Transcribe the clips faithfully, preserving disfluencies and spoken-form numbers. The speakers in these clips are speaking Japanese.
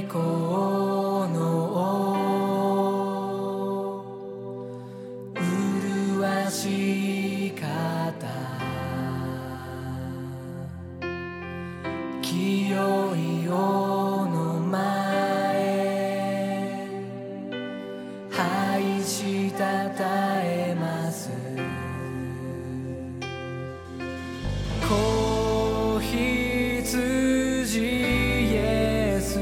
光の麗しい方、清い世の前拝したたえます。子羊イエス、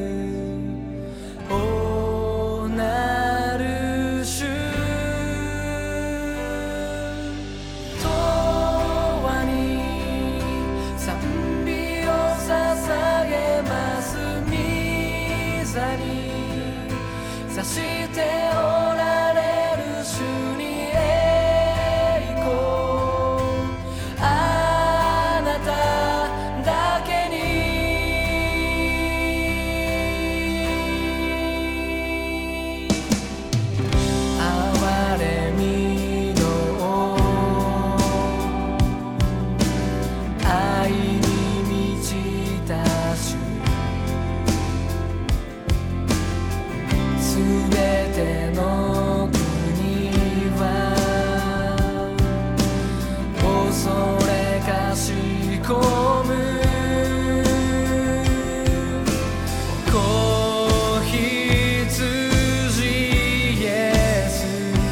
おなる主、永遠に賛美を捧げます。御座に座しておられる主に栄光、あなただけに。憐れみの愛に満ちた主、すべての国は恐れかしこむ。子羊イエス、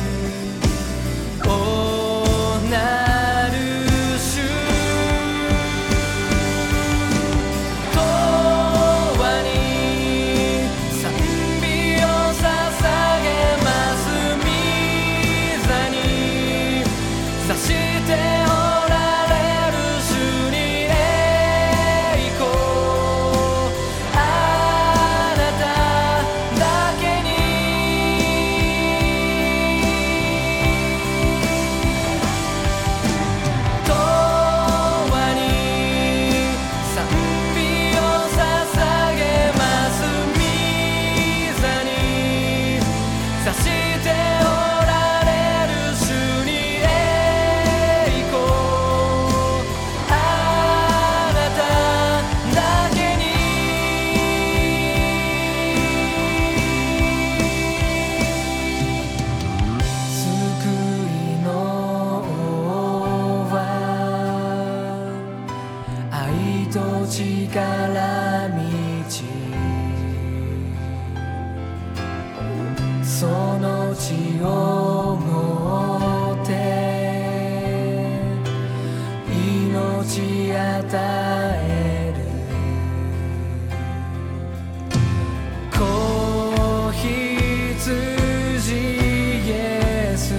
おなる主、永遠に賛美を捧げます。御座に座しておられる主に栄光、あなただけに。永遠に賛美を捧げます。御座に座しておられる主に栄光、あなただけに。救いの王は愛と力満ち、その血をもって命与える。子羊イエス、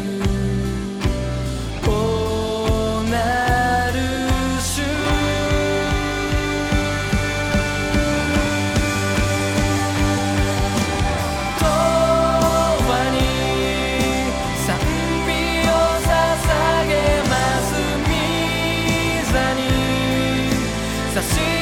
おなる主、永遠に賛美を捧げます。御座に座し